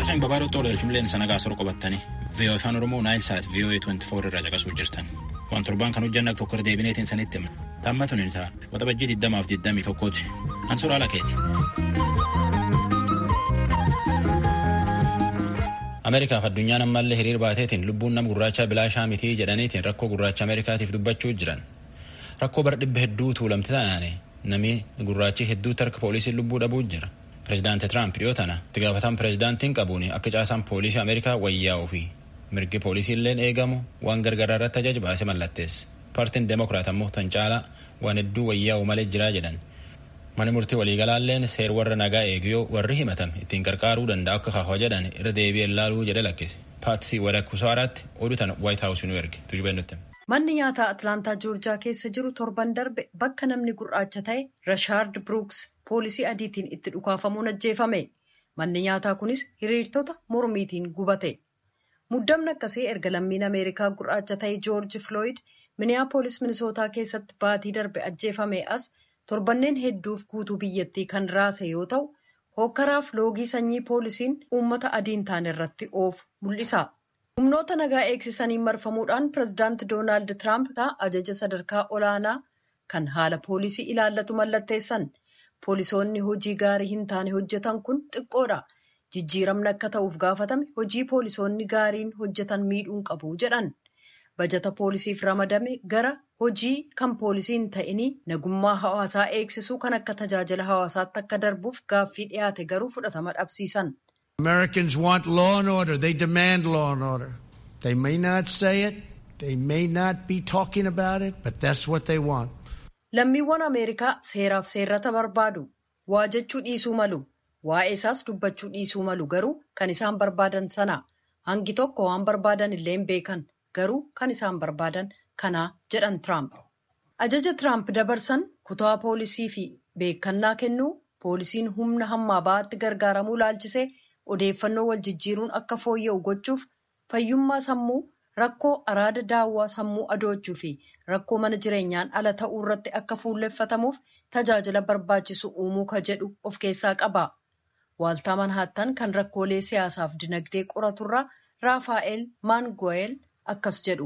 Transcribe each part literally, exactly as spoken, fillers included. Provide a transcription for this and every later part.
Nagaan babaadoo tola jumleen sanagaa sor qabatanii V O A Afaan Oromoo Nile Sat V O A twenty four irraa caqasuu jirtan. Waan torbaan kan hojjannaaf tokko irra deebineetiin sanitti hima. Taammatuun inni ta'a. Waxabajjii digdamaaf digdamii tokkooti. Ansuura alakeeti. Ameerikaaf addunyaan ammallee hiriir baateetiin lubbuun nama gurraacha bilaashaa mitii jedhaniitiin rakkoo gurraacha Ameerikaatiif dubbachuu jiran. Rakkoo bara dhibba hedduu tuulamte taanaane namni gurraachi hedduu tarka poolisiin lubbuu dhabuu jira. Pireezidaanti Tiraamp dhiyoo tana itti gaafataan pireezidaantiin qabuun akka caasaan poolisii Ameerikaa wayyaa'uu fi mirgi poolisii illeen eegamu waan gargaraa irratti ajaja baase mallatteessa. Paartiin Demokiraat ammoo tan caalaa waan hedduu wayyaa'uu malee jiraa jedhan. Mani murtii waliigalaalleen seer warra nagaa eegiyoo warri himatan ittiin qarqaaruu danda'a akka kaahoo jedhan irra deebi'ee laaluu jedhe lakkise. Paatsii Wadakkusaaraatti oduu tana White House nu erge tujubennutti. Manni nyaataa Atlaantaa Joorjiyaa keessa jiru torban darbe bakka namni gurraacha ta'e Rashaard Brooks poolisii adiitiin itti dhukaafamuun ajjeefame. Manni nyaataa kunis hiriirtota mormiitiin gubate. Muddamni akkasii erga lammiin Ameerikaa gurraacha ta'e George Floyd Minneapolis Minisootaa keessatti baatii darbe ajjeefame as torbanneen hedduuf guutuu biyyattii kan raase yoo ta'u, hokkaraaf loogii sanyii poolisiin uummata adiin taane irratti oofu mul'isa. Humnoota nagaa eegsisaniin marfamuudhaan pireezidaanti Doonaald Tiraamp ajaja sadarkaa olaanaa kan haala poolisii ilaallatu mallatteessan. Poolisoonni hojii gaarii hin taane hojjetan kun xiqqoodha. Jijjiiramni akka ta'uuf gaafatame hojii poolisoonni gaariin hojjetan miidhuun qabu jedhan. Bajata poolisiif ramadame gara hojii kan poolisiin ta'inii nagummaa hawaasaa eegsisuu kan akka tajaajila hawaasaatti akka darbuuf gaaffii dhiyaate garuu fudhatama dhabsiisan. Americans want law and order. They demand law and order. They may not say it. They may not be talking about it, but that's what they want. Lammiiwwan Ameerikaa seeraaf seerrata barbaadu. Waa jechuu dhiisuu malu. Waa'ee isaas dubbachuu dhiisuu malu garuu kan isaan barbaadan sana. Hangi tokko waan barbaadan illee hin beekan garuu kan isaan barbaadan kana jedhan Tiraamp. Ajaja Tiraamp dabarsan kutaa poolisii fi beekannaa kennuu poolisiin humna hammaa ba'aatti gargaaramuu laalchisee odeeffannoo wal jijjiiruun akka fooyya'u gochuuf fayyummaa sammuu rakkoo araada daawwaa sammuu adoochuu fi rakkoo mana jireenyaan ala ta'uu irratti akka fuulleffatamuuf tajaajila barbaachisu uumuu ka jedhu of keessaa qaba. Waaltaa Manhaattan kan rakkoolee siyaasaaf dinagdee qoraturraa Raafaa'el Maanguweel akkas jedhu.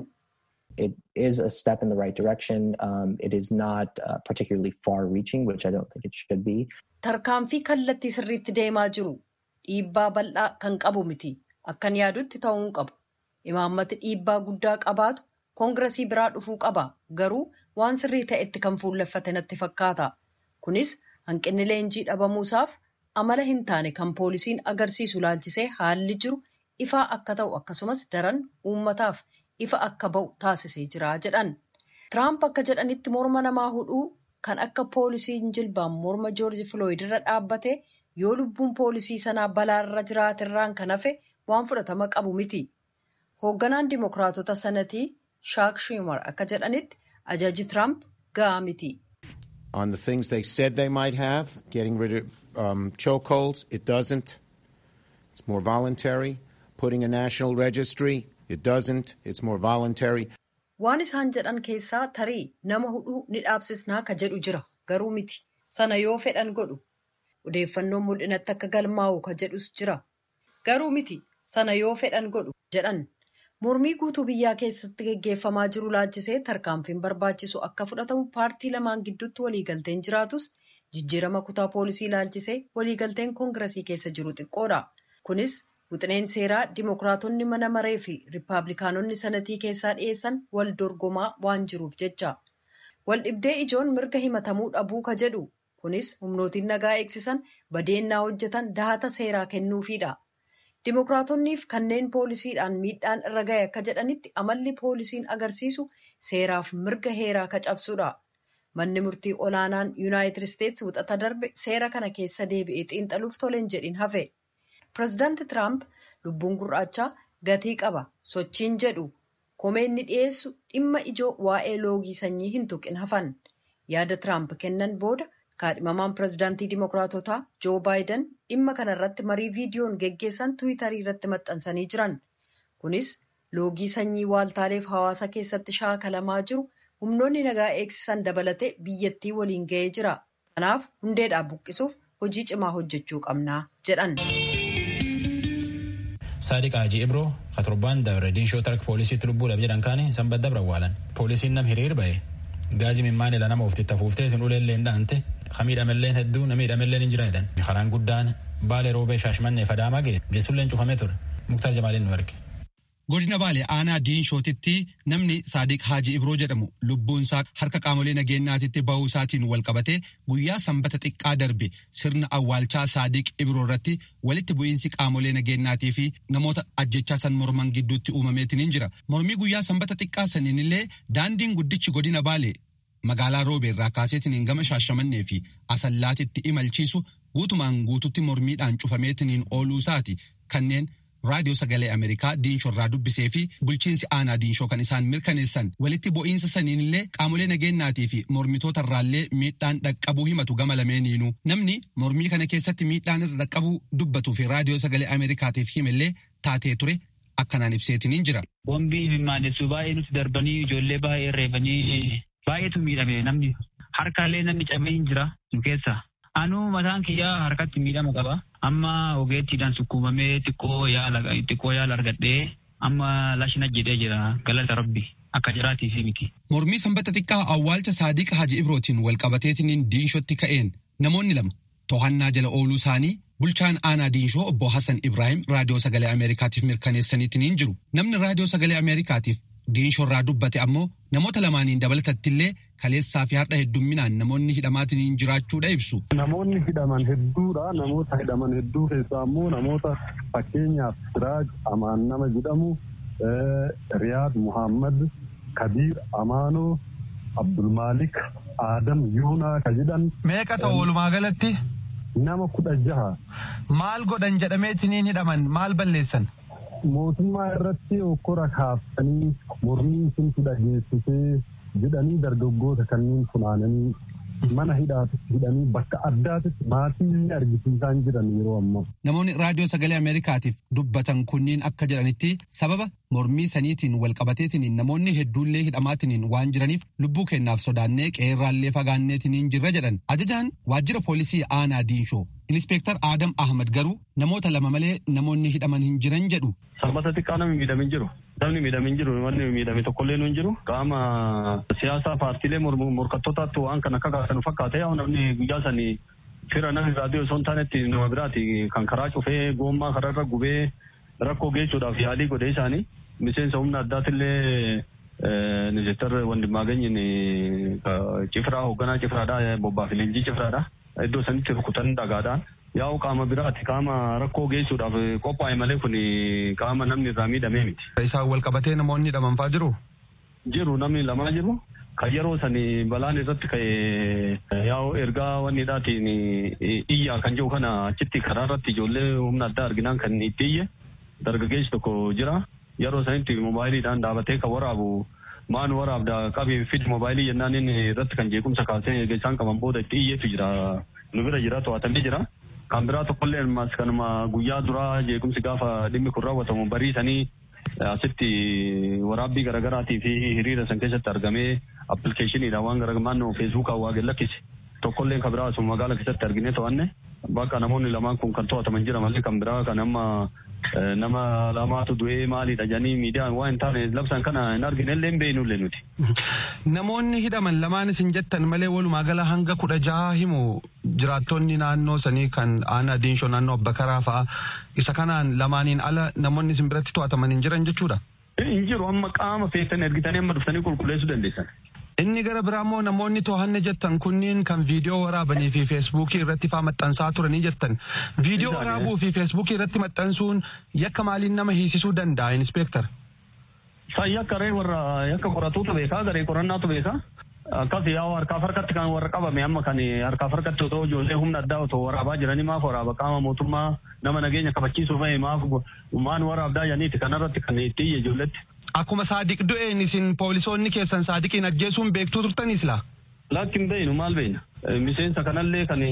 It is a step in the right direction. Um, it is not uh, particularly far-reaching, which I don't think it should be. Tarkaanfii kallattii sirriitti deemaa jiru. Dhiibbaa bal'aa kan qabu miti. Akkan yaadutti ta'uu qabu. Imaammati dhiibbaa guddaa qabaatu koongiresii biraa dhufuu qaba. Garuu waan sirrii ta'etti kan fuulleffate natti fakkaata. Kunis hanqinni leenjii dhabamuusaaf amala hin taane kan poolisiin agarsiisu laalchisee haalli jiru ifaa akka ta'u akkasumas daran uummataaf ifa akka ba'u taasisee jira jedhan. Tiraamp akka jedhanitti morma namaa hudhuu kan akka poolisiin jilbaan morma George Floyd irra dhaabbate yoo lubbuun poolisii sanaa balaarra jiraatirraan kan hafe waan fudhatama qabu miti. Hoogganaan Dimookiraatota sanatii Shaak Schumer akka jedhanitti ajaji Tiraamp ga'aa miti. On the things they said they might have, getting rid of um, chokeholds, it doesn't. It's more voluntary. Putting a national registry, it doesn't. It's more voluntary. Waan isaan jedhan keessaa tarii nama hudhuu ni dhaabsisnaa ka jedhu jira. Garuu miti. Sana yoo fedhan godhu. Odeeffannoon mul'inatti akka galmaa'u ka jedhus jira. Garuu miti. Sana yoo fedhan godhu jedhan. Mormii guutuu biyyaa keessatti geggeeffamaa jiru laalchisee tarkaanfiin barbaachisu akka fudhatamu paartii lamaan gidduutti waliigalteen jiraatus jijjiirama kutaa poolisii laalchisee waliigalteen koongiresii keessa jiru xiqqoodha. Kunis Wixineen seeraa Dimookiraatonni mana maree fi Riippaabilikaanonni sanatii keessaa dhiyeessan wal dorgomaa waan jiruuf jecha. Wal dhibdee ijoon mirga himatamuu dhabuu ka jedhu. Kunis humnootiin nagaa eegsisan badeennaa hojjetan dahata seeraa kennuufiidha. Dimookiraatoniif kanneen poolisiidhaan miidhaan irra gahe akka jedhanitti amalli poolisiin agarsiisu seeraaf mirga heeraa ka cabsudha. Manni murtii olaanaan Yuunaayitid Isteets wixata darbe seera kana keessa deebi'ee xiinxaluuf toleen jedhin hafe. Pireezidaanti Tiraamp lubbuun gurraachaa gatii qaba sochiin jedhu komeenni dhiyeessu dhimma ijoo waa'ee loogii sanyii hin tuqin hafan. Yaada Tiraamp kennan booda kaadhimamaan pireezidaantii Dimookiraatotaa Joo Baayiden dhimma kanarratti marii viidiyoon geggeessan Tiwiitarii irratti maxxansanii jiran. Kunis loogii sanyii waaltaaleef hawaasa keessatti shaakalamaa jiru humnoonni nagaa eegsisan dabalatee biyyattii waliin ga'ee jira. Kanaaf hundeedhaa buqqisuuf hojii cimaa hojjechuu qabnaa jedhan. Saadiq Haaji Ibroo katorban dabre diinshoo tark poolisiitti lubbuu dhabe jedhan kaane sanbata dabre awwaalan. Poolisiin nam hiriir ba'e gaazii mimmaan ila nama ofitti fuufteetiin uleelleen dhaante kamiidhamelleen hedduu namiidhamelleen hin jira jedhan. Karaan guddaan Baalee Roobee Shaashmannee Fadaamaa ga'e geessulleen cufamee ture. Muktaar Jamaaliin nu erge. Godina Baalee aanaa diinshootitti namni Saadiq Haaji Ibroo jedhamu lubbuunsaa harka qaamolee nageenyaatitti ba'uu isaatiin wal qabatee guyyaa sanbata xiqqaa darbe sirna awwaalchaa Saadiq Ibroo irratti walitti bu'iinsi qaamolee nageenyaatii fi namoota ajjechaa san morman gidduutti uumameetiin jira. Mormii guyyaa sanbata xiqqaa saniin illee daandiin guddichi godina Baalee magaalaa Roobee irraa kaaseetiin gama Shaashamannee fi Asallaatitti imalchiisu guutumaan guututti mormiidhaan cufameetiin ooluu isaati kanneen raadiyoo sagalee Ameerikaa diinshoo irraa dubbisee fi bulchiinsi aanaa diinshoo kan isaan mirkaneessan walitti bu'iinsa saniin illee qaamolee nageenyaatii fi mormitoota irraallee miidhaan dhaqqabuu himatu gama lameeniinuu namni mormii kana keessatti miidhaan irra dhaqqabuu dubbatuu fi raadiyoo sagalee Ameerikaatiif himellee taatee ture akkanaan ibseetiin jira. Bombii mimmaanessuu baay'ee nuti darbanii ijoollee baay'ee reebanii baay'eetu miidhame namni harkaallee namni cabee hin jira nu keessa. Anuu mataan kiyyaa harkatti miidhama qaba. Amma ogeettiidhaan sukkuumamee xiqqoo yaala xiqqoo yaala argadhee amma lashina jedhee jira galata rabbi akka jiraatii fi miti. Mormii sanbata xiqqaa awwaalcha Saadiq Haaji Ibrootiin wal qabateetiin diinshootti ka'een namoonni lama to'annaa jala ooluu isaanii bulchaan aanaa diinshoo obbo Hassan Ibrahim raadiyoo sagalee Ameerikaatiif mirkaneessaniitiin jiru. Namni raadiyoo sagalee Ameerikaatiif diinshoo irraa dubbate ammoo namoota lamaaniin dabalatatti kaleessaa fi har'a heddumminaan namoonni hidhamaatiin jiraachuudha ibsu. Namoonni hidhaman hedduudha. Namoota hidhaman hedduu keessaa ammoo namoota fakkeenyaaf Siraaj Amaan nama jedhamu, Riyaad Muhammad, Kabiir Amaanoo, Abdulmaalik Adam Yuunaa ka jedhan. Meeqa ta'u walumaa galatti? Nama kudha jaha. Maal godhan jedhameetiin hidhaman maal balleessan? Mootummaa irratti okkora kaaftanii mormiin sun dhageessisee jedhanii dargaggoota kanneen funaananii mana hidhaatitti hidhanii bakka addaatitti maatii argisiisaa jiran yeroo ammaa. Namoonni raadiyoo sagalee Ameerikaatiif dubbatan kunniin akka jedhanitti sababa mormii saniitiin wal qabateetiin namoonni hedduullee hidhamaatiin waan jiraniif lubbuu kennaaf sodaannee qeerraallee fagaanneetiin jirra jedhan. Ajajaan waajjira poolisii aanaa diinshoo Inspektar Adam Ahmad garuu namoota lama malee namoonni hidhaman hin jiran jedhu. Sanbata xiqqaa namni miidhamin jiru. Namni miidhamin jiru wanni miidhame tokkollee nu hin jiru. Qaama siyaasaa paartiilee morkattootaatti waan kan akka kaasan fakkaate yaa namni guyyaa sanii fira namni raadiyoo osoo hin taanetti nama biraati kan karaa cufee goommaa kararra gubee rakkoo geessuudhaaf yaalii godhee isaanii miseensa humna addaatillee ministeer Wandimmaaganyii Cifraa hoogganaa Cifraadhaa Bobbaa fi Leenjii Cifraadhaa. Iddoo sanitti rukutan dhagaadhaan yaa'u qaama biraati qaama rakkoo geessuudhaaf qophaa'e malee kun qaama namni irraa miidhamee miti. Isaan wal qabatee namoonni hidhamanfaa jiru? Jiru namni lamaa jiru. Kan yeroo sani balaan irratti ka'e yaa'u ergaa wanni dhaatiin iyyaa kan jiru kana achitti karaa irratti ijoollee humna addaa arginaan kan itti iyye dargaggeessi tokko jira. Yeroo sanitti moobaayiliidhaan dhaabatee kan waraabu maan waraabda qabii fid moobaayilii jennaan inni irratti kan jeequmsa kaasee isaan qaban booda itti iyyeetu jira. Nu bira jira to'atamee jira. Kan biraa tokkollee ammas kanuma guyyaa duraa jeequmsi gaafa dhimmi kun raawwatamu bariisanii asitti waraabbii garaagaraatii fi hiriira san keessatti argamee appilikeeshiniidhaan waan garaagaraa naannoo feesbuukaa waa gallakkise. Tokkolleen kan biraa asuma magaala keessatti arginee to'anne bakka namoonni lamaan kun kan to'ataman jira malee kan biraa kan amma nama lamaatu du'ee maalidha jedhanii miidiyaan waan hin taane labsan kana hin arginellee hin beeknullee nuti. Namoonni hidhaman lamaan isin jettan malee walumaa gala hanga kudha jaha himu jiraattonni naannoo sanii kan aanaa diinshoo naannoo Abbakaraa fa'a isa kanaan lamaaniin ala namoonni isin biratti to'ataman hin jiran jechuudha. Hin jiru amma qaama feetan ergitanii amma dhuftanii qulqulleessuu dandeessan. Inni gara biraammoo namoonni to'anne jettan kunniin kan viidiyoo waraabanii fi feesbuukii irratti faa maxxansaa turanii jettan. Viidiyoo waraabuu fi feesbuukii irratti maxxansuun yakka maaliin nama hiisisuu danda'a inspektar? Saa yakka ree warra yakka qoratuutu beekaa garee qorannaatu beekaa. Akkas yaa'u harkaaf harkatti kan warra qabame amma kan harkaaf harkatti otoo ijoollee humna addaa otoo waraabaa jiranii maaf waraaba qaama mootummaa nama nageenya kabachiisuu fa'i maaf maan waraabdaa janiiti kanarratti kan itti iyye ijoolletti. Akkuma Saadiq du'een isin poolisoonni keessan Saadiqiin ajjeesuun beektuu turtanis laa? Lakkin beeynu maal beeyna. Miseensa kanallee kan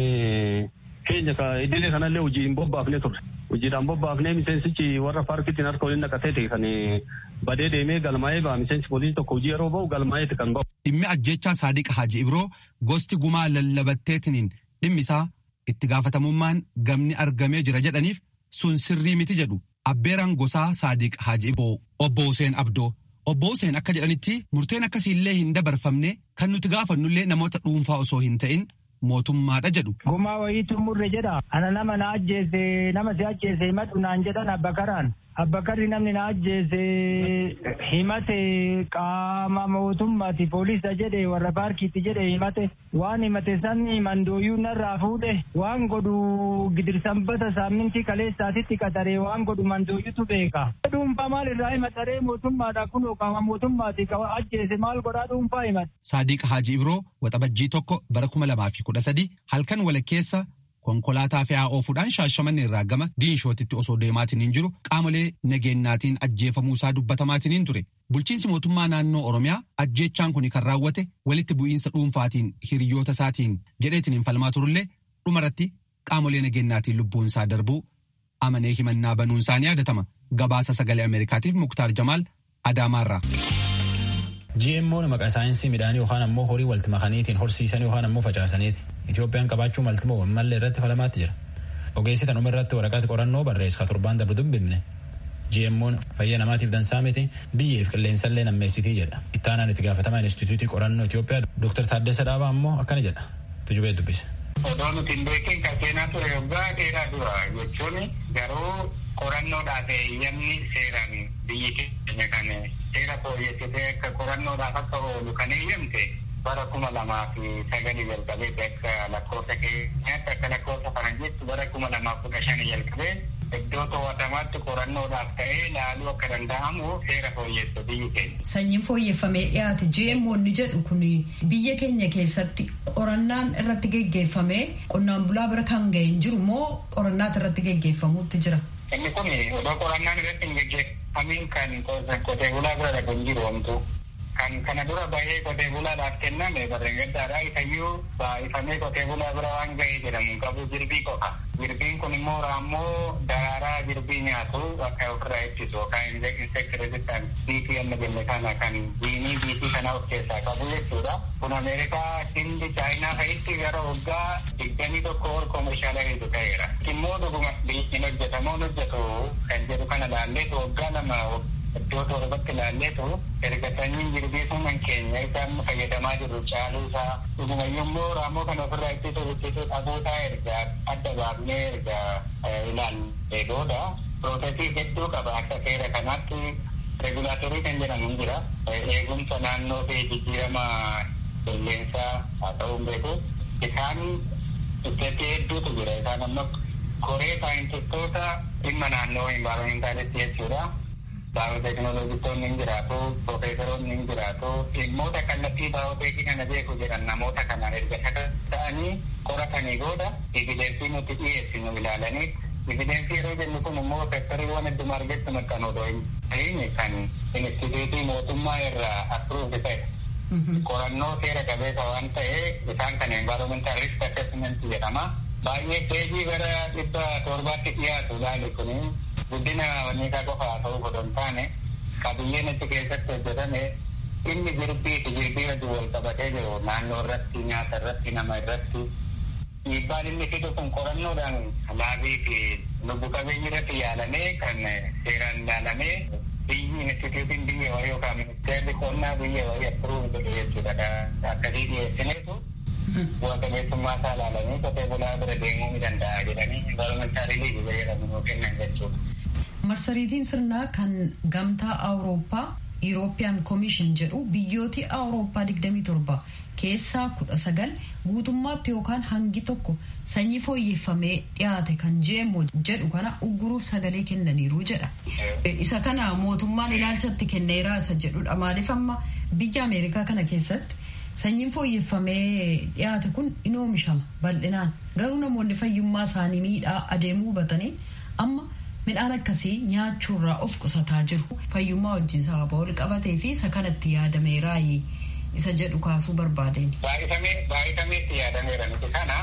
keenya idilee kanallee hojii hin bobbaafne turre. Hojiidhaan bobbaafnee miseensichi warra paarkittiin harka waliin naqateeti kan badee deemee galmaa'ee ba'a. Miseensi poolisii tokko hojii yeroo ba'u galmaa'eeti kan ba'u. Dhimmi ajjechaa Saadiq Haaji Ibroo gosti gumaa lallabatteetiniin dhimmi isaa itti gaafatamummaan gamni argamee jira jedhaniif sun sirrii miti jedhu Abbeeraan Gosaa Saadiq Haaji Iboo obbo Huseen Abdoo. Obbo Huseen akka jedhanitti murteen akkasiillee hin dabarfamne kan nuti gaafannullee namoota dhuunfaa osoo hin ta'in mootummaadha jedhu. Gumaa wayiitu murre jedha. Ana nama na ajjeese nama si ajjeese himatu naan jedhan Abbakaraan. Abbakarri namni na ajjeese himate qaama mootummaati poolisa jedhe warra paarkiitti jedhe himate waan himate sanni mandooyyuu narraa fuudhe waan godhu gidirsanbata saamintii kaleessaatitti qataree waan godhu mandooyyutu beeka. Dhuunfaa maal irraa himataree mootummaadha kunoo qaama mootummaati ajjeese maal godhaa dhuunfaa himate. Saadiq Haaji Ibroo waxabajjii tokko bara kuma lamaa fi kudha sadi halkan walakkeessa konkolaataa fe'aa oofuudhaan Shaashamannee irraa gama Diinshootitti osoo deemaatiin hin jiru qaamolee nageenyaatiin ajjeefamuu isaa dubbatamaatiin hin ture. Bulchiinsi mootummaa naannoo Oromiyaa ajjeechaan kun kan raawwate walitti bu'iinsa dhuunfaatiin hiriyoota isaatiin jedheetiin hin falmaa turullee dhumarratti qaamolee nageenyaatiin lubbuun isaa darbuu amanee himannaa banuun isaanii yaadatama. Gabaasa sagalee Ameerikaatiif Muktaar Jamaal Adaamaarraa. G M O maqaa saayinsii midhaanii yookaan ammoo horii walitti makaniitiin horsiisan yookaan ammoo facaasaniiti. Itoophiyaan qabaachuu maltimoo mallee irratti falamaatti jira. Ogeessi tanuma irratti waraqaa qorannoo barreessa torbaan darbu dubbifne. G M O fayyaa namaatiif dansaa miti biyyeef qilleensallee nammeessitii jedha. Ittaanaan itti gaafatamaa Inistituutii qorannoo Itoophiyaa Dooktar Taaddasa Dhaabaa ammoo akkana jedha. Tujubee dubbise. Odoo nuti hin beekin kan seenaa ture waggaa dheeraa dura jechuun garuu qorannoodhaaf eeyyamni seeraan biyyi keenya kan seera fooyyessitee akka qorannoodhaaf akka oolu kan eeyyamte bara kuma lamaa fi sagalii jalqabee akka lakkoofsa keenyaatti akka lakkoofsa faranjiitti bara kuma lamaa kudha shanii jalqabee iddoo to'atamaatti qorannoodhaaf ta'ee laaluu akka danda'amu seera fooyyessa biyyi keenya. Sanyiin fooyyeffamee dhiyaate G M O ni jedhu kun biyya keenya keessatti qorannaan irratti geggeeffamee qonnaan bulaa bira kan ga'e hin jiru moo qorannaat irratti geggeeffamuutti jira? Inni kun odoo qorannaan irratti hin geggeeffamiin kan qotee bulaa bira dhaqu hin jiru homtuu. Kan kana dura bahee qotee bulaadhaaf kenname barreen gaddaadhaa isayyuu baay'ifamee qotee bulaa bira waan ga'ee jedhamu qabu jirbii qofa. Jirbiin kun immoo raammoo daraaraa jirbii nyaatu akka ofirraa ittisu yookaan insect resistant biitii amma jenne kana kan jiinii biitii kana of keessaa qabu jechuudha. Kun Ameerikaa, Hindi, Chaayinaa fa'itti gara waggaa digdamii tokko ol koomershaalarii ta'eera. Immoo dhuguma hin hojjetamoo hojjetu kan jedhu kana laalleetu waggaa lama iddoo torbatti laalleetu erga sanyiin jirbii sun keenya isaan fayyadamaa jiru caaluu isaa dhugumayyuu immoo raammoo kan ofirraa ittisu ittisu dhabuusaa erga adda baafnee erga ilaallee booda piroosesii hedduu qaba akka seera kanaatti regulaatorii kan jedhamu hin jira eegumsa naannoo fi jijjiirama qilleensaa haa ta'uu hin beeku isaan isteetii hedduutu jira isaan ammoo koree saayintistoota dhimma naannoo envaayiroomentalitti jechuudha. Baay'oteekinooloojistoonni hin jiraatu, piroofeesaroonni hin jiraatu, dhimmoota kallattii baay'oteekii kana beeku jedhan namoota kanaan erga ta'anii qoratanii booda evidensii nuti dhiyeessinu ilaalanii evidensii yeroo jennu kun immoo sektariiwwan hedduma argetti maxxan odoo hin ta'in kan inistituutii mootummaa irraa appruuvdi ta'e. Qorannoo seera qabeessa waan ta'e isaan kan environmental risk assessment jedhama. Baay'ee peejii gara dhibba torbaatti dhiyaatu ilaali kuni guddina wanniisaa qofa haa ta'uu godhan taane qabiyyeen itti keessatti hojjetame inni jirbii fi jirbii wajjin wal qabatee jiru naannoo irratti nyaata irratti nama irratti dhiibbaan inni fidu kun qorannoodhaan laabii fi lubbu qabeeyyii irratti yaalamee kan seeraan ilaalamee biyyi instituutiin biyya wayii yookaan ministeerri qonnaa biyya wayii appruuv godhe jechuudha akkasii dhiyeessineetu bu'aa qabeessummaa isaa ilaalamee qotee bulaa bira deemuu ni danda'a jedhanii environmentaalii liigii fayyadamu kennan jechuudha. Marsariitiin sirnaa kan gamtaa Awurooppaa European Commission jedhu biyyooti Awurooppaa digdamii torba keessaa kudha sagal guutummaatti yookaan hangi tokko sanyii fooyyeffamee dhiyaate kan G M O jedhu kana ugguruuf sagalee kennaniiru jedha. Isa kana mootummaan ilaalchatti kenneeraa isa jedhudha. Maaliif amma biyya Ameerikaa kana keessatti sanyiin fooyyeffamee dhiyaate kun in oomishama bal'inaan garuu namoonni fayyummaa isaanii miidhaa adeemuu hubatanii amma midhaan akkasii nyaachuurraa of qusataa jiru. Fayyummaa wajjin sababa wal qabatee fi isa kanatti yaadameeraa isa jedhu kaasuu barbaadeen. Baay'ifamee baay'ifameetti yaadameera nuti kana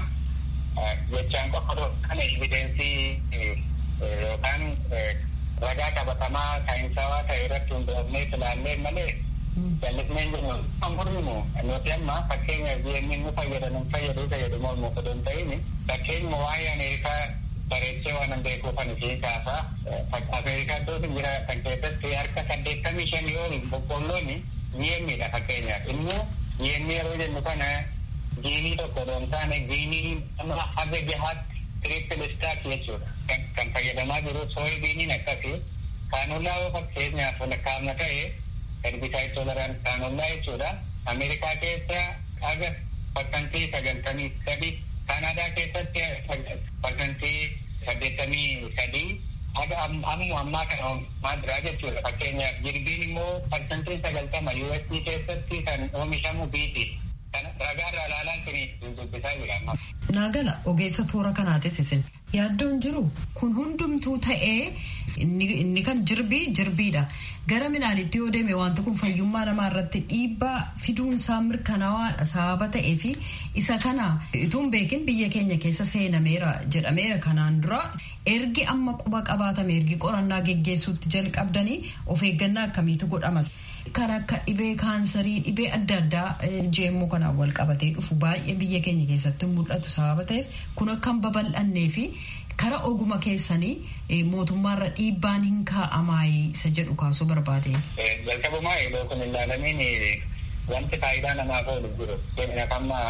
jechaan qofa kana evidensii yookaan ragaa qabatamaa saayinsawaa ta'e irratti hundoofnee ilaallee malee jallisneen jiru hamburrimu nuti amma fakkeenyaaf G M O nu fayyadamu fayyaduu fayyadamu olmu fedhan ta'ini fakkeenyuma waa'ee Ameerikaa bareechee waan beekuufan ishee kaasaa Ameerikaa iddootti jira kan keessatti harka saddeettamii shanii ol boqqolloon yeemmiidha fakkeenyaaf immoo yeemmii yeroo jennu kana giinii tokko doon taane giinii amma haga jahaatti tiriippil istaak jechuudha kan fayyadamaa jiru sooybiiniin akkasii kaanollaa yoo fakkeenyaaf lakkaa'amna ta'e herbicide tolerant kaanollaa jechuudha Ameerikaa keessa haga parsantii sagaltamii sadii Kaanaadaa keessatti parsantii saddeettamii sadii haga ammoo ammaa kana maadiraa jechuudha fakkeenyaaf jirbiin immoo parsantii sagaltama U S D keessatti kan oomishamu biiti kana ragaarraa ilaalaan sini dubbisaa jira amma. Naagala ogeessa toora kanaatis isin yaaddoon jiru kun hundumtuu ta'ee inni kan jirbii jirbiidha gara minaanitti yoo deeme wanti kun fayyummaa namaa irratti dhiibbaa fiduun isaa mirkanaawaadha sababa ta'ee fi isa kana ituun beekin biyya keenya keessa seenameera jedhameera kanaan dura ergi amma quba qabaatame ergi qorannaa geggeessuutti jalqabdanii of eeggannaa akkamiitu godhamas kan akka dhibee kaansarii dhibee adda addaa jeemmoo kanaan wal qabatee dhufu baay'ee biyya keenya keessatti mul'atu sababa ta'eef kun akka hin babal'annee fi kara oguma keessanii mootummaarra dhiibbaan hin kaa'amaayi isa jedhu kaasuu barbaade. Jalqabumaa yeroo kun ilaalamiin wanti faayidaa namaaf oolu jiru. Keenyaaf amma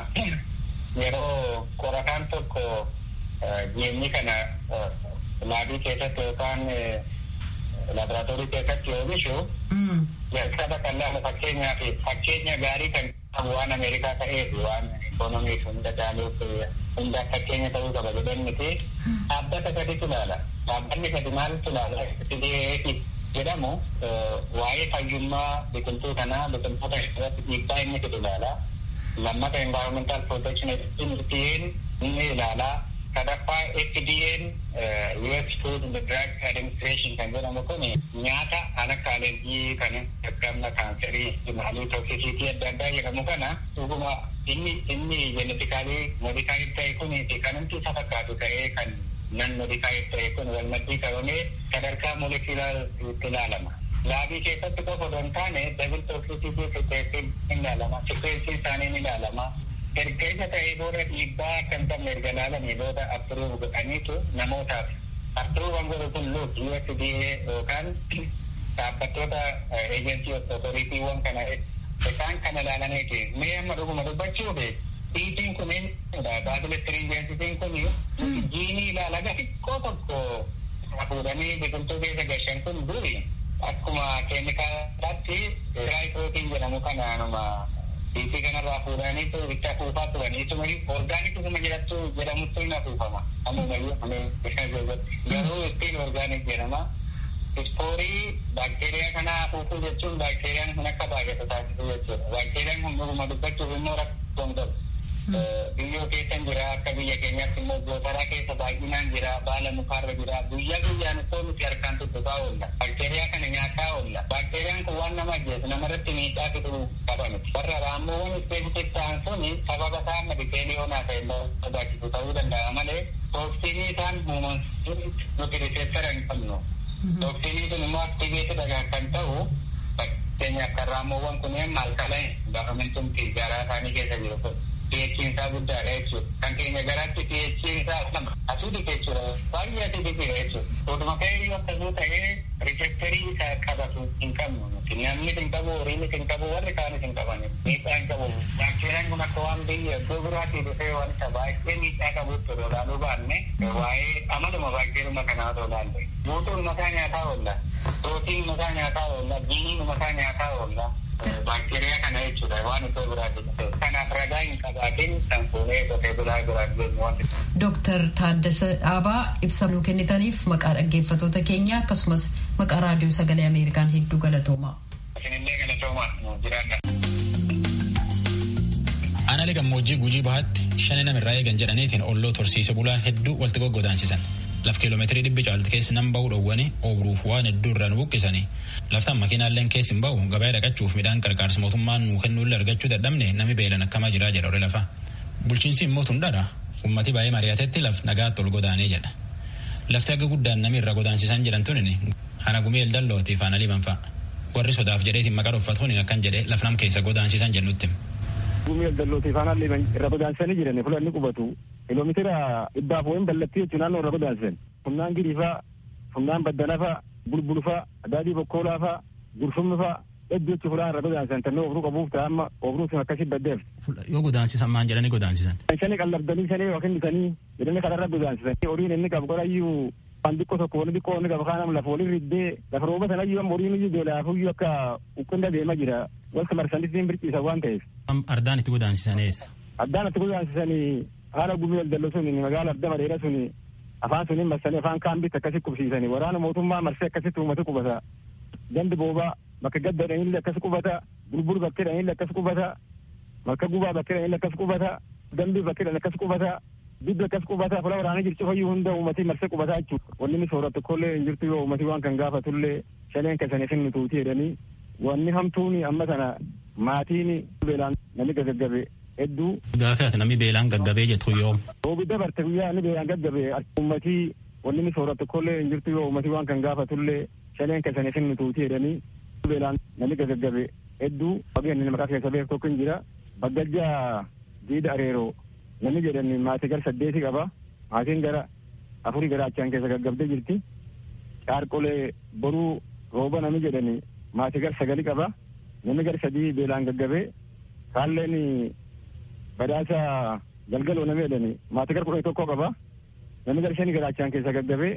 yeroo qorataan tokko jeemni kana laabii keessatti yookaan laaboraatoorii keessatti oomishu jalqaba kan laalu fakkeenyaaf fakkeenya gaarii kan qabu waan Ameerikaa ta'eef waan ikoonomiif hunda daaluuf hunda fakkeenya ta'uu qaba jedhan miti dhaabbata sadiitu ilaala. Dhaabbanni sadi maaltu ilaala? F D A jedhamu waa'ee fayyummaa biqiltuu kanaa biqiltoota irratti dhiibbaa inni fidu ilaala. Lammata environmental protection agency inni ilaala. Sadaffaa F D A'n U S Food and Drug Administration kan jedhamu kun nyaata kan akka alergii kan akka kaanserii maalii toksisiitii adda addaa jedhamu kana dhuguma inni inni jenetikaalii modifaayiid ta'e kun kan namti isa fakkaatu ta'ee kan nan modifaayiid ta'e kun wal maddii qabamee sadarkaa molekulaar itti ilaalama. Laabii keessatti qofa osoo hin taane dabil toksisiitii fiteetiin ni ilaalama. Sikweensii isaanii ni ilaalama. Erga isa ta'ee booda dhiibbaa kan qabne erga ilaalanii booda appiruuf godhaniitu namootaaf appiruufan godhu kun luut U S D A yookaan dhaabbattoota eejensii otoritiiwwan kana isaan kana ilaalaniiti mee amma dhuguma dubbachuuf dhiitiin kunin baasiletiriin jeensitiin kun jiinii ilaalaga xiqqoo tokko fuudhanii biqiltuu keessa gashan kun duri akkuma keemikaalaatti tiraayiprootiin jedhamu kanaanuma dhiitii kanarraa fuudhaniitu itti afuufaa turaniitu orgaanikuma jedhattu jedhamutti hin afuufama ammumayyuu garuu ittiin orgaanik jedhama ispoorii baakteeriyaa kana afuufuu jechuun baakteeriyaan kun akka baay'atu taasisuu jechuudha baakteeriyaan kun dhuguma dubbachuuf immoo rakkoon qabu biyyoo keessan jira akka biyya keenyaatti immoo gootaraa keessa baay'inaan jira baala mukaarra jira guyyaa guyyaan ittoo nuti harkaan tuttuqaa oolla baakteeriyaa kana nyaataa oolla baakteeriyaan kun waan nama ajjeesu namarratti miidhaa fiduu qaba miti warra raammoowwan ispeesifiik ta'an sun sababa isaa medikeeliyoonaa ta'e barbaachisu ta'uu danda'a malee tooksiinii isaan uumaman nuti riseeptara hin qabnu tooksiinii sun immoo aktiiveetidha kan ta'u fakkeenyaaf kan raammoowwan kunneen maalkala gaafamintumti gaaraa isaanii keessa jiru kun pH'n isaa guddaadha jechuudha. Kan keenya garaatti pH'n isaa lama asiidii jechuudha. Baay'ee asiidii jechuudha. Oduma ka'ee akkasuma ta'ee riiseptarii isaa qabatu hin qabnu. Namni hin qabu, horiinis hin qabu, warri kaanis hin qaban. Miidhaa hin qabu. Baakteeriyaan kun akka waan biyya iddoo biraatii dhufee waan isa baay'ee miidhaa qabutti odoo ilaaluu baanne waa'ee amaluma baakteeriyuma kanaa odoo ilaalle. Guutuun mataa nyaataa oolla. Prootiin mataa nyaataa oolla. Jiiniin mataa nyaataa oolla. Baakteeriyaa kana jechuudha waan iddoo biraatti dhufe. Kanaaf ragaa hin qabaatin kan fuunee qotee bulaa biraan jennu waan. Dooktar Taaddasa Dhaabaa ibsa nuu kennitaniif maqaa dhaggeeffattoota keenya akkasumas maqaa raadiyoo sagalee Ameerikaan hedduu galatoomaa. Isinillee galatoomaa jiraadha. Aanaalee gammoojjii Gujii Bahaatti shani namirraa eegan jedhaniitiin olloo torsiise bulaa hedduu walitti goggodaansisan. Laf kiiloomeetirii dhibbi caalti keessi nan ba'uu dhowwanii oobiruuf waan hedduu irraan buqqisanii laftaan makiinaalleen keessi hin ba'u gabaa dhaqachuuf midhaan qarqaarsa mootummaan nuu kennuullee argachuu dadhabne nami beelan akkamaa jiraa jedha horii lafa. Bulchiinsi immoo tundhaadha ummati baay'ee mari'atetti laf nagaatti ol godaanee jedha. Lafti akka guddaan nami irra godaansisan jedhan tunini hana gumii eldallootii faana liban fa'a. Warri sodaaf jedheetiin maqaa dhuffatuun akkan jedhee laf nam keessa godaansisan jennutti. Gumii eldallootii faana liban irra godaansisanii jiran fulanni qubatu kiiloomeetira dhibbaaf wayin ballattii jechuun naannoo irra godaansisan. Humnaan giriifaa, humnaan baddanafaa, bulbulfaa, adaadii bokkoolaafaa, gurfumnifaa hedduu jechuun fulaan irra godaansisan tannee obruu qabuuf ta'a amma obruu sun akkasii baddeef. Yoo godaansisan maan jedhanii godaansisan? Shanii qallabdanii shanii yookiin bitanii jedhanii kanarra godaansisan. Horiin inni qabu qorayyuu waan xiqqoo tokko wani xiqqoo inni qabu kaanam lafa waliin riddee lafa rooba sanayyuu amma horiin iyyuu doolaafuyyuu akka uqqinda deema jira. Walka marsanitti birciisa waan ta'eef. Ardaan itti godaansisan eessa? Ardaan itti godaansisan haala gumii waldallo sun magaala arda madeera sun afaan suniin marsanii afaan kaambitti akkasi qubsiisanii waraana mootummaa marsee akkasitti uummata qubata. Gandi boobaa bakka gadda dhaniillee akkas qubata. Bulbul bakkee dhaniillee akkas qubata. Marka gubaa bakkee dhaniillee akkas qubata. Dambii bakkee dhaniillee akkas qubata. Dibbi akkas qubata. Fula waraana jirtu fayyuu hunda uummatii marsee qubataa jechuudha. Wanni inni sooratu kollee hin jirtu yoo uummatii waan kan gaafatullee shaneen kasaniif hin nutuuti jedhanii wanni hamtuuni amma sana maatiin beelaan namni gaggabe hedduu. Gaafii ati namni beelaan gaggabee jettu yoo. Roobi dabarte guyyaa inni beelaan gaggabe uummatii wanni inni sooratu kollee hin jirtu yoo uummatii waan kan gaafatullee shaneen kasaniif hin nutuuti jedhanii beelaan namni gaggabe hedduu wageen inni maqaa keessa beeku tokko hin jira. Baggajjaa diida areeroo namni jedhani maatii gara saddeeti qaba. Maatiin gara afurii gara achaan keessa gaggabdee jirti. Caarqolee boruu rooba namni jedhani maatii gara sagali qaba. Namni gara sadii beelaan gaggabee kaalleen badhaasa galgaloo namni jedhani maatii gara kudha tokko qaba. Namni gara shanii gara achaan keessa gaggabee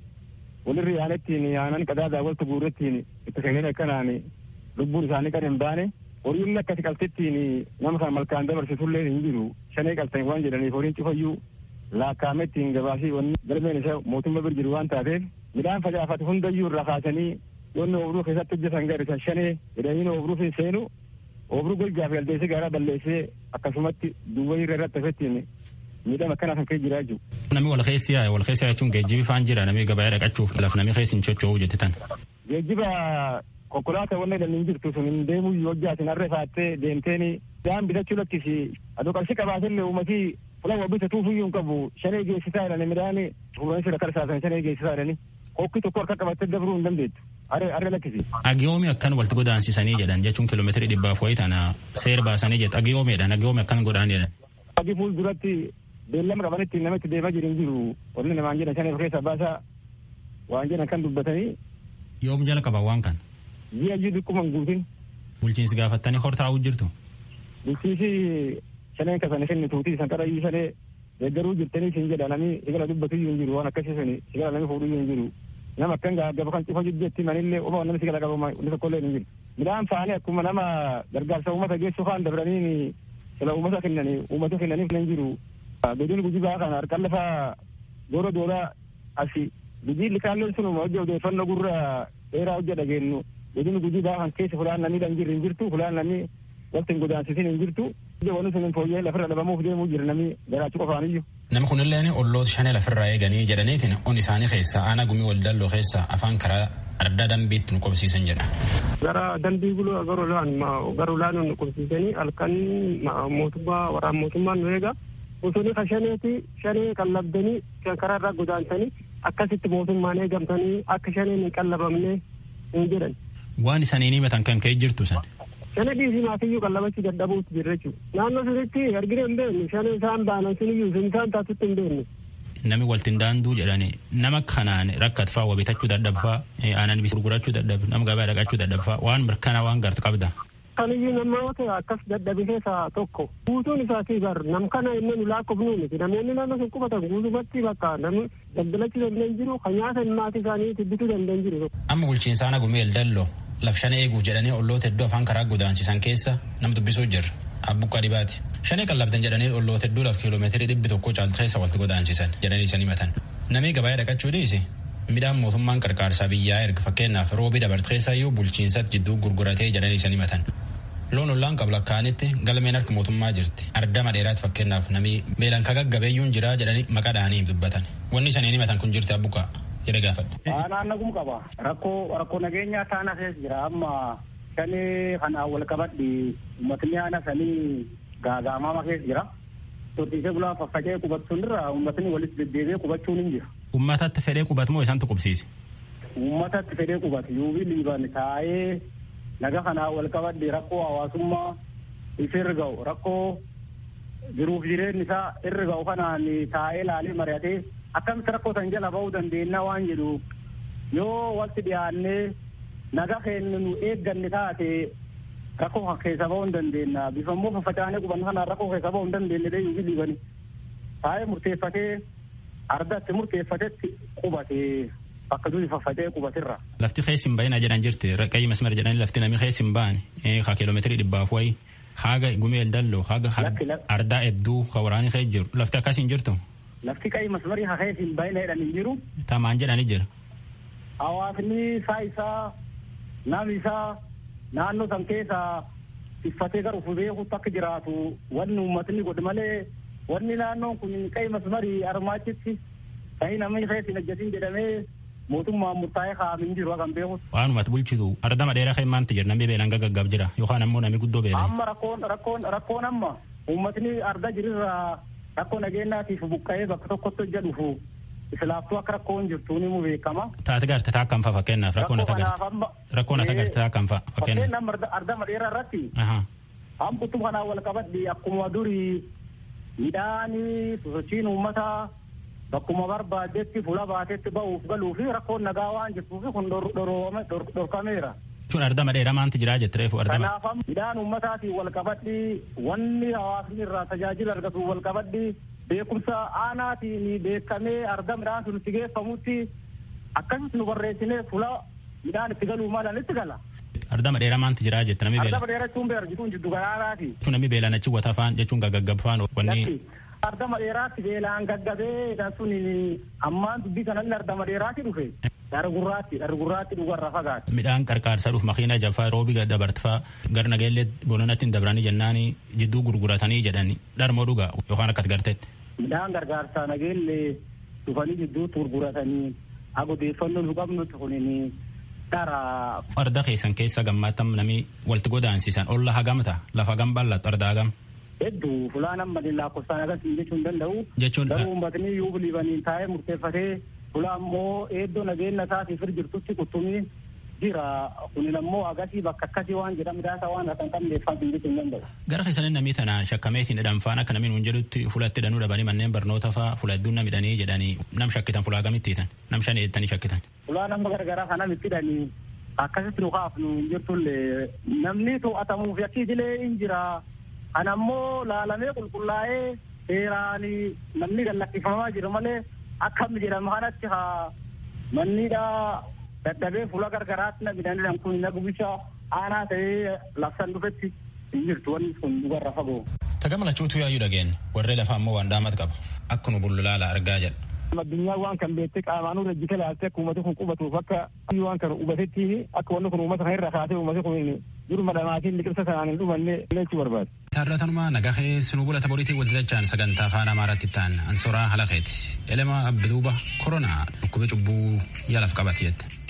walirri yaanettiin yaanan qadaadaa waltu guurrettiin itti seeneen akkanaan lubbuun isaanii kan hin baane. Horiin akkasi qaltettiin nama kan malkaan dabarsitullee hin jiru. Shanee qaltan waan jedhaniif horiin cufayyuu laakkaamettiin gabaasii wanni galmeen isa mootummaa bir jiru waan taateef midhaan facaafate hundayyuu irraa kaasanii yoonni obruu keessatti hojjetan garisan shanee jedhanii obruu fi seenu obruu golgaaf galdeessee gaaraa balleessee akkasumatti duwwaa irra irratti hafettiin miidhama akkanaa kan ka'e jiraa jiru. Namni wal keessi yaa'e wal keessi jechuun geejjibi faan jira namni gabaa dhaqachuuf lafa namni keessi hin socho'uu jettitan. Geejjiba konkolaataa wanna jedhanii jirtu sun hin deemuu yoo jaatin harree faattee deemteeni daan bitachuu lakkisi adoo qarshii qabaatillee uummatii fulan wabbita fuyyuu hin qabu shanee geessisaa jedhani midhaan fuulanis irra karsaasan shanee geessisaa jedhani hokki tokko harka qabattee dabruu hin dandeettu harree harree lakkisi. Agiyoomi akkan walitti godaansisanii jedhan jechuun kiiloomeetirii dhibbaaf wayii tana seera baasanii jedhu agiyoomiidhaan agiyoomi akkan godhaan jedhan. Agi fuulduratti beellama qabanitti namatti deemaa jiru hin jiru warri namaan jedhan shanee keessa baasaa waan jedhan kan dubbatanii. Yoom jala qaban waan kan. Ji'a jiru dhikkuma hin guutin. Bulchiinsi gaafattanii hortaa'uu jirtu. Bulchiinsi shaneen kasanii kenni tuutii san qarayyuu shanee deeggaruu jirtanii siin jedha namni sigala dubbatuyyuu hin jiru waan akkasii suni sigala namni fuudhuyyuu hin jiru. Nama akkan gaba kan cufa jiddeetti manillee oma namni sigala qabu inni tokkollee hin jiru. Midhaan faanii akkuma nama gargaarsa uummata geessu faan dabranii sila uummata kennanii uummata kennaniif hin jiru. Godin gujibaa kana harkaan lafaa doora doora asi gujiin likaalleen sunuma hojii odeeffannoo gurra dheeraa hojja dhageenyu. Godin gujibaa kan keessa fulaan namni dhan jirri hin jirtu fulaan namni walitti hin godaansisin hin jirtu. Wanni sun hin fooyyee lafirra dhabamuuf deemuu jira namni garaachuu qofaaniyyuu. Nama kunilleen olloota shanee lafirraa eeganii jedhaniitiin on isaanii keessa aanaa gumii waldalloo keessa afaan karaa adda dambiitti nu qobsiisan jedha. Gara dambii guluu garuulaan garuulaan nu qobsiisanii halkan mootummaa waraan mootummaan nu eega. Osoo ka shaneeti shanee qallabdanii karaa irraa godaansanii akkasitti mootummaan eegamtanii akka shaneen hin qallabamne hin jedhan. Waan isaanii himatan kan ka'e jirtu san. Shana dhiisii maatiyyuu qallabachuu dadhabuutti jirra jechuudha. Naannoo sunitti argina hin beeknu shanee isaan baanan suniyyuu sun isaan taatutti hin beeknu. Nami waltiin daanduu jedhani nama kanaan rakkatfaa waa bitachuu dadhabfaa aanan bis gurgurachuu dadhab nama gabaa dhaqachuu dadhabfaa waan mirkanaa waan gartu qabda. Kaniyyuu namoota akkas dadhabe keessaa tokko guutuun isaatii bar nam kana inni nu lakkoofnu miti namoonni naannoo sun qubatan guutumatti bakka namni daldalachuu danda'an jiru kan nyaatan maatii isaanii bituu danda'an jiru. Amma bulchiinsa aanaa gumii waldalloo laf shanee eeguuf jedhanii olloota hedduu afaan karaa godaansisan keessa nam dubbisuu jirra. Abbuqqaa dhibaati. Shanee qallabdan jedhanii olloota hedduu laf kiiloomeetirii dhibbi tokko caaltu keessa walitti godaansisan jedhanii isaan himatan. Namni gabaa dhaqachuu dhiise midhaan mootummaan qarqaarsaa biyyaa erga fakkeenyaaf roobii dabarte keessaayyuu bulchiinsatti jidduu gurguratee jedhanii isaan himatan. Loon ollaan qabu lakkaa'anitti galmeen harka mootummaa jirti. Ardama dheeraatti fakkeenyaaf namni beelan kagaggabeeyyuun jira jedhanii maqaa dhahanii dubbatan. Wanni isaniin himatan kun jirti abbuqqaa jedhe gaafadhe. Naannagum qaba. Rakkoo rakkoo nageenyaa taana keessa jira amma shanee kanaan wal qabadhi uummatni aana sanii gaagaamama keessa jira. Tortiisee bulaa faffacee qubachuun irra uummatni walitti deddeebi'ee qubachuun hin jiru. Uummatatti fedhee qubatu moo isaantu qubsiise? Uummatatti fedhee qubatu yuubii liiban taa'ee naga kanaan wal qabadhi rakkoo hawaasummaa ifeerra ga'u rakkoo jiruuf jireenyi isaa irra ga'u kanaan taa'ee laalee mari'atee akkamitti rakkoo san jala ba'uu dandeenya waan jedhu yoo walitti dhiyaannee naga keenya nu eegganne taate rakkoo keessa ba'uu hin dandeenya. Bifa immoo faffacaanee qubanna kanaan rakkoo keessa ba'uu hin dandeenye dee yuufi dhiibani. Taa'ee murteeffatee ardatti murteeffatetti qubatee bakka durii faffacee qubatirra. Lafti keessi hin baay'ina jedhan jirti qayyii masmara jedhanii lafti namni keessi hin baane haa kiiloomeetirii dhibbaaf wayi haaga gumeel dalloo haaga ardaa hedduu ka waraanii keessa jiru lafti akkasii hin jirtu. Lafti qayyii masmarii haa keessi hin baay'ina jedhan hin jiru. Tamaan jedhanii jira. Hawaasni isaa isaa namni isaa naannoo san keessa tiffatee gara ufuu beekutti akka jiraatu wanni uummatni godhe malee wanni naannoon kun qayyii masmarii armaachitti ta'ii namni keessi hin ajjatiin jedhamee mootummaan murtaa'ee kaa'amin jiru kan beekus. Waanumatti bulchitu ardama dheeraa kan maanti jira namni beelaan gaggab jira yookaan ammoo namni guddoo beelaan. Amma rakkoon rakkoon rakkoon amma uummatni arda jirirraa rakkoo nageenyaatiif buqqa'ee bakka tokkotti hojja dhufu islaaftuu akka rakkoon jirtu ni mu beekama. Taate garte taa kan fa fakkeenyaaf rakkoon ata garte rakkoon ata garte taa kan fa fakkeenyaaf. Fakkeenyaaf ardama dheeraa irratti. Hambutu kanaan wal qabadhi akkuma durii midhaanii sosochiin uummataa. Bakkuma barbaadetti fuula baatetti ba'uuf galuu fi rakkoon nagaa waan jirtuuf kun dhorkameera. Jechuun ardama dheeraa maanti jiraa jette reefu ardama. Kanaaf midhaan uummataatiin wal qabadhi wanni hawaasni irraa tajaajila argatu wal qabadhi beekumsa aanaatiin beekamee arda midhaan sun itti geeffamutti akkasitti nu barreessinee fuula midhaan itti galuu malan itti gala. Ardama dheeraa maanti jiraa jette namni beela. Ardama dheeraa jechuun beela jechuun jiddu garaaraati. Jechuun namni beelaan achi wata faan jechuun gaggab faan wanni. Ardama dheeraatti beelaan gaggabee sun ammaan dubbii kanallee ardama dheeraatti dhufe. Dargurraatti dargurraatti dhugarra fagaate. Midhaan qarqaarsa dhuuf makiina jaffaa roobi dabartifaa gar nageellee bononatti hin dabranii jennaanii jidduu gurguratanii jedhani dharmoo dhugaa yookaan akkati garteetti. Midhaan gargaarsaa nageellee dhufanii jidduutti gurguratanii agodeeffannoo nu qabnutti kunini dara. Arda keessan keessa gammaattam namni walti godaansisan olla hagamta lafa hagam bal'atu arda hagam. Hedduu fulaan amma lakkoofsaan agarsiisu jechuun danda'u. Jechuun garuu uummatni yoo biliivaniin taa'ee murteeffatee fuula ammoo eeddoo nageenya isaatiif jirtutti quttumii jira. Kunin ammoo agasii bakka akkasii waan jedhamu daasa waan akka hin qabneeffatu jechuun danda'u. Gara keessaniin namni tana shakkameetiin hidhamfaan akka namni nuun jedhutti fulatti hidhanuu dhabanii manneen barnoota fa'aa fula hedduun nam hidhanii jedhanii nam shakkitan fulaa gamitti hiitan nam shan eettanii shakkitan. Fulaa nama garagaraa kana mitti hidhanii akkasitti nu kaafnu jirtullee namni to'atamuuf yakkii dilee hin jira. Ana ammoo laalamee qulqullaa'ee seeraan namni gallakkifamaa jiru malee akkam jedhama kanatti haa mannidhaa dadhabee fuula gargaraatti na midhaan kun na gubicha aanaa ta'ee labsan dhufetti hin jirtu wanni kun dhugarra fagoo. Tagama lachuutu yaayyuu dhageen warree lafaa ammoo waan daamat qaba akka nu bullulaala argaa jedha. Addunyaa waan kan beektee qaamaanuu rajjita laaltee akka uummati kun qubatuuf akka waan kan hubatetti akka wanni kun uummata kan irra kaasee uummati kun duruma dhamaatiin liqimsa sanaan hin dhumanne lechuu barbaade. Sarratanuma nagahee sinu bulata boriitii waltajjaan sagantaa afaan amaaraatti ta'an ansoraa halaqeeti elema abduuba koronaa dhukkubee cubbuu yaalaaf qabati jette.